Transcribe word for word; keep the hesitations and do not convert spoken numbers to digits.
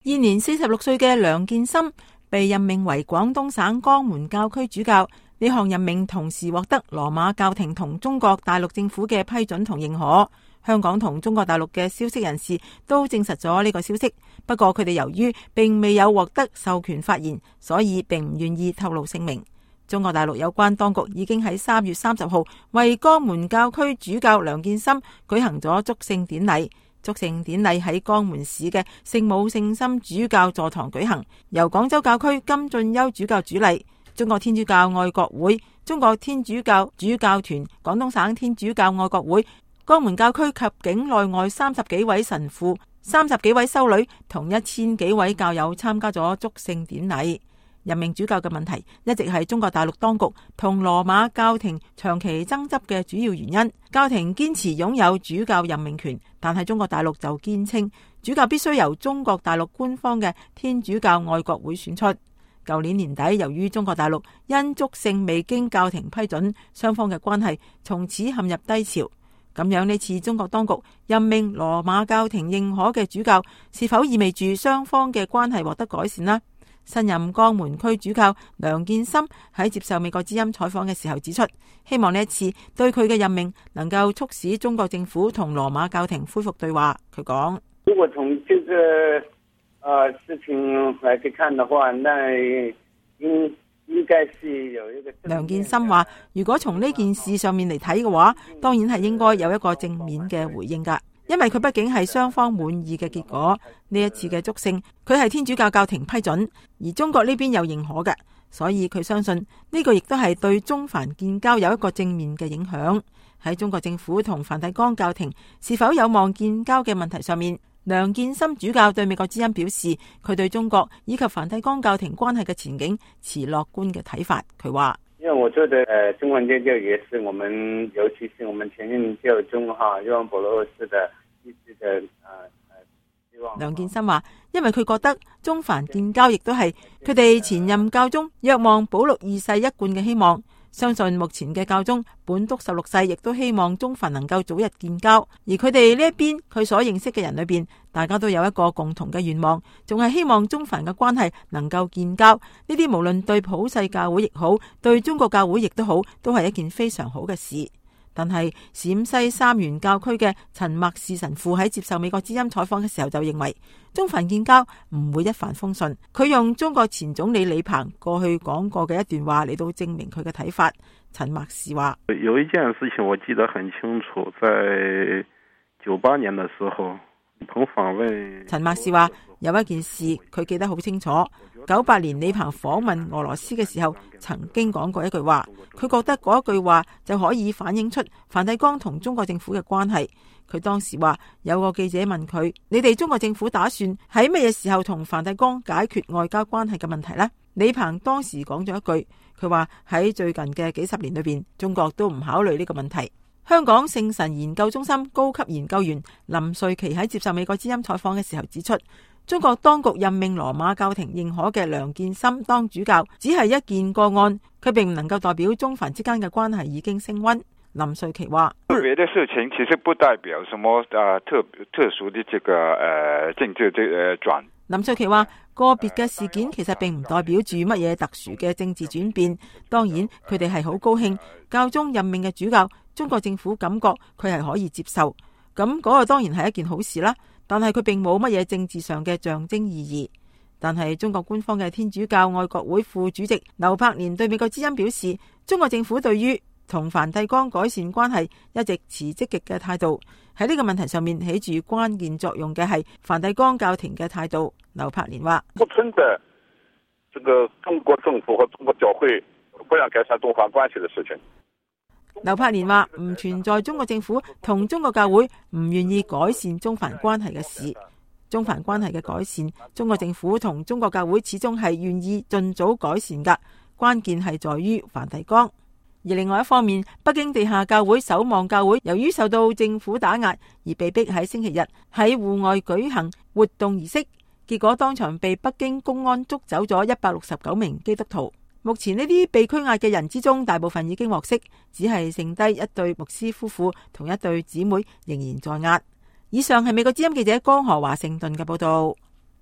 現年四十六歲嘅梁建森被任命為廣東省江門教區主教，呢項任命同時獲得羅馬教廷同中國大陸政府嘅批准同認可。香港同中國大陸嘅消息人士都證實咗呢個消息，不過佢哋由於並未有獲得授權發言，所以並唔願意透露姓名。中國大陸有關當局已經喺三月三十號為江門教區主教梁建森舉行咗祝聖典禮。祝聖典禮喺江門市嘅聖母聖心主教座堂舉行，由廣州教區金進優主教主禮，中國天主教愛國會、中國天主教主教團、廣東省天主教愛國會、江門教區及境內外三十幾位神父、三十幾位修女同一千幾位教友參加咗祝聖典禮。任命主教嘅問題一直係中國大陸當局同羅馬教廷長期爭執嘅主要原因。教廷堅持擁有主教任命權，但係中國大陸就堅稱主教必須由中國大陸官方嘅天主教愛國會選出。舊年年底，由於中國大陸因祝聖未經教廷批准，雙方嘅關係從此陷入低潮。咁樣呢次中國當局任命羅馬教廷認可嘅主教，是否意味住雙方嘅關係獲得改善呢？新任江門區主教梁建森喺接受美國之音採訪嘅時候指出，希望呢一次對佢嘅任命能夠促使中國政府同羅馬教廷恢復對話。佢講： 如果從這個呃事情來看的話，那應應該是有一個。 梁建森話：如果從呢件事上面嚟睇嘅話，當然係應該有一個正面嘅回應㗎。因為佢畢竟係雙方滿意嘅結果，呢一次嘅祝聖佢係天主教教廷批准，而中國呢邊又認可嘅，所以佢相信呢個亦都係對中梵建交有一個正面嘅影響。喺中國政府同梵蒂岡教廷是否有望建交嘅問題上面，梁建森主教對美國之音表示，佢對中國以及梵蒂岡教廷關係嘅前景持樂觀嘅睇法。佢話： 因為我覺得誒中梵建交也是我們，尤其是我們前任教宗哈若望保祿二世的一直的誒誒希望。 梁建森話，因為佢覺得中梵建交亦都係佢哋前任教宗若望保祿二世一貫嘅希望。相信目前嘅教宗本篤十六世亦都希望中梵能夠早日建交，而佢哋呢一邊佢所認識嘅人裏邊，大家都有一個共同嘅願望，仲係希望中梵嘅關係能夠建交。呢啲無論對普世教會亦好，對中國教會亦都好，都係一件非常好嘅事。但係陝西三元教區嘅陳默士神父喺接受美國之音採訪嘅時候就認為，中梵建交唔會一帆風順。佢用中國前總理李鵬過去講過嘅一段話嚟到證明佢嘅睇法。陳默士話： 有一件事情我記得很清楚，在九八年的時候，彭訪問。陳默士話有一件事佢記得好清楚，九八年李鵬訪問俄羅斯嘅時候，曾經講過一句話，佢覺得嗰一句話就可以反映出梵蒂岡同中國政府嘅關係。佢當時話，有個記者問佢：你哋中國政府打算喺乜嘢時候同梵蒂岡解決外交關係嘅問題呢？李鵬當時講咗一句，佢話喺最近嘅幾十年裏邊，中國都唔考慮呢個問題。香港聖神研究中心高級研究員林瑞琪喺接受美國之音採訪嘅時候指出，中國當局任命羅馬教廷認可嘅梁建森當主教，只係一件個案，佢並唔能夠代表中梵之間嘅關係已經升溫。林瑞琪話： 個別的事情其實不代表什麼誒特特殊的這個誒政治這誒轉。 林瑞琪話：個別嘅事件其實並唔代表住乜嘢特殊嘅政治轉變。當然，佢哋係好高興教宗任命嘅主教，中國政府感覺佢係可以接受，咁嗰個當然係一件好事啦。但係佢並冇乜嘢政治上嘅象徵意義。但係中國官方嘅天主教愛國會副主席劉柏年對美國之音表示，中國政府對於同梵蒂岡改善關係一直持積極嘅態度。喺呢個問題上面起住關鍵作用嘅係梵蒂岡教廷嘅態度。劉柏年話： 不存在這個中國政府和中國教會不想改善中梵關係的事情。 劉柏年話唔存在中國政府同中國教會唔願意改善中梵關係嘅事。中梵關係嘅改善，中國政府同中國教會始終係願意盡早改善噶，關鍵係在於梵蒂岡。而另外一方面，北京地下教會守望教會由於受到政府打壓而被逼喺星期日喺戶外舉行活動儀式，結果當場被北京公安捉走咗一百六十九名基督徒。目前呢啲被拘押嘅人之中，大部分已經獲釋，只係剩低一對牧師夫婦同一對姊妹仍然在押。以上係美國之音記者江河華盛頓嘅報道。